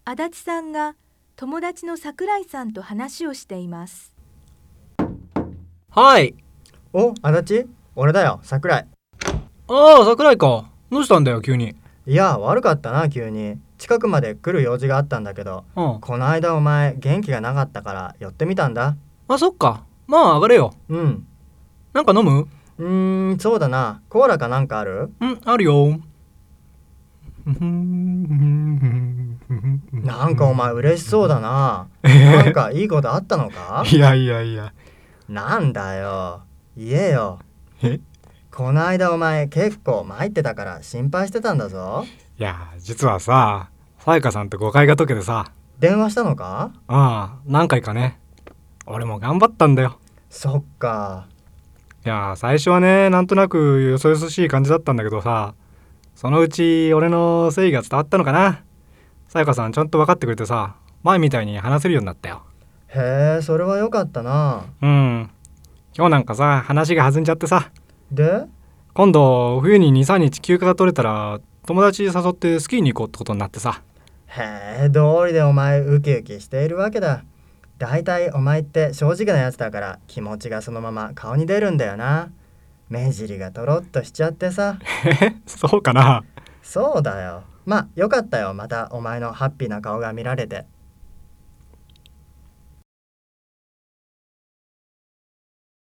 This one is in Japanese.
足立さんが友達の桜井さんと話をしています。 はい。 お、足立？俺だよ、桜井。 ああ、桜井か。どうしたんだよ、急に。 いや、悪かったな、急に。近くまで来る用事があったんだけど、 うん。 この間お前元気がなかったから寄ってみたんだ。 あ、そっか。まあ、上がれよ。 うん。 なんか飲む？ そうだな。コーラかなんかある？ あるよ。 なんかお前嬉しそうだな。なんかいいことあったのか？ いやいやいや。 なんだよ。言えよ。 え？ この間お前結構参ってたから心配してたんだぞ。 いや、実はさ、さやかさんと誤解が解けてさ。 電話したのか？ ああ、何回かね。俺も頑張ったんだよ。 そっか。 いや、最初はね、なんとなくよそよそしい感じだったんだけどさ、そのうち俺の誠意が伝わったのかな。さやかさんちゃんと分かってくれてさ、前みたいに話せるようになったよ。 へえ、それはよかったな。 うん。今日なんかさ、話が弾んじゃってさ、 で？ 今度冬に2、3日休暇が取れたら友達誘ってスキーに行こうってことになってさ。 へえ、道理でお前ウキウキしているわけだ。だいたいお前って正直なやつだから気持ちがそのまま顔に出るんだよな。目尻がとろっとしちゃってさ。 そうかな。 そうだよ。まあよかったよ、またお前のハッピーな顔が見られて。